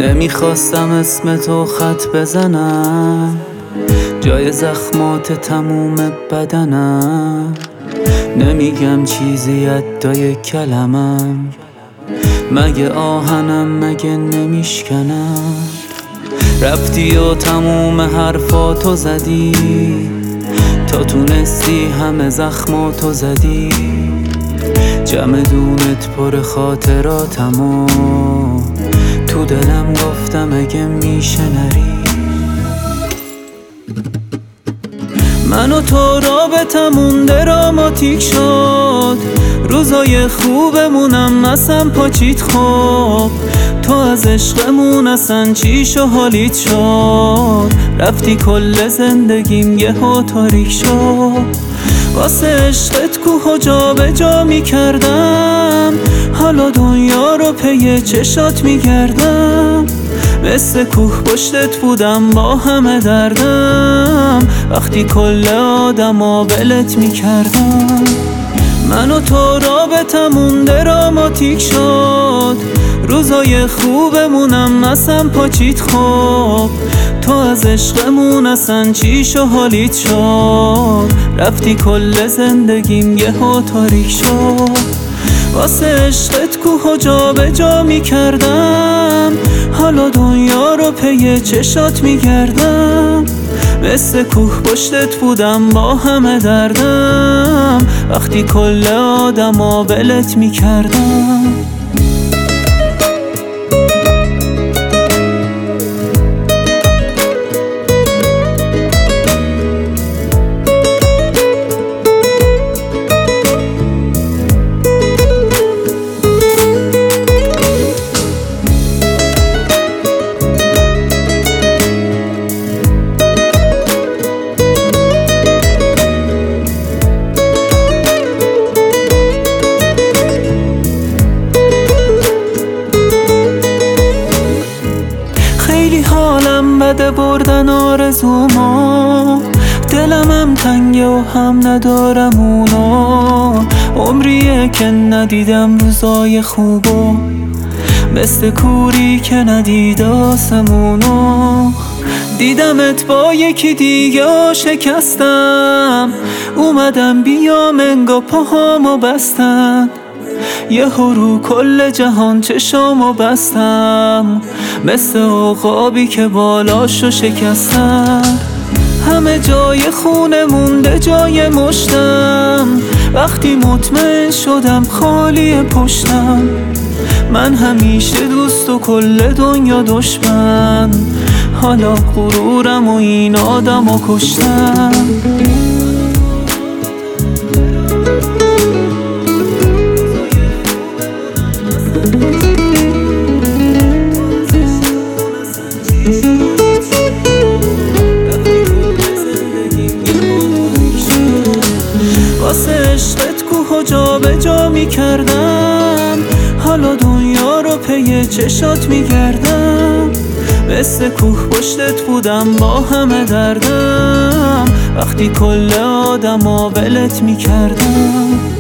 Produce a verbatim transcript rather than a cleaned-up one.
نمیخواستم اسم تو خط بزنم جای زخمات تموم بدنم. نمیگم چیزی ادای کلمم، مگه آهنم مگه نمیشکنم. رفتی و تموم حرفاتو زدی تا تونستی همه زخماتو زدی. جمع دونت پر خاطراتم و تو دلم گفتم اگه میشه نری. من و تو رابطمون دراماتیک شد، روزای خوبمونم اصلا پاچید. خوب تو از عشقمون اصلا چیش و حالیت شد. رفتی کل زندگیم یه ها تاریک شد. واسه عشقت کوه و جا به جا می کردم، حالا دنیا رو پی چشات می گردم. مثل کوه پشتت بودم با همه دردم، وقتی کل آدم ها ولت می کردم. من و تو رابطمون دراماتیک شد، روزای خوبمونم اصلا پاچید. خوب تو از عشقمون اصلا چیش و حالیت شد. رفتی کل زندگیم یه ها تاریک شد. واسه عشقت کوه و جا به جا می کردم، حالا دنیا رو پی چشات می گردم. مثل کوه پشتت بودم با همه دردم، وقتی کل آدم ها ولت می کردم. حالم بده بردن آرزوما، دلم هم تنگه و هم ندارم اونا. عمریه که ندیدم روزای خوبو، مثل کوری که ندید آسمونو. دیدمت با یکی دیگه شکستم، اومدم بیام انگا پاهامو بستن. یه رو کل جهان چشامو بستم، مثل عقابی که بالاشو شکستم. همه جای خونه مونده جای مشتم، وقتی مطمئن شدم خالی پشتم. من همیشه دوست و کل دنیا دشمن، حالا غرورم و این آدمو کشتم. واسه عشقت کوه و جا به جا می کردم، حالا دنیا رو پی چشات می گردم. مثل کوه پشتت بودم با همه دردم، وقتی کل آدم ها ولت می کردم.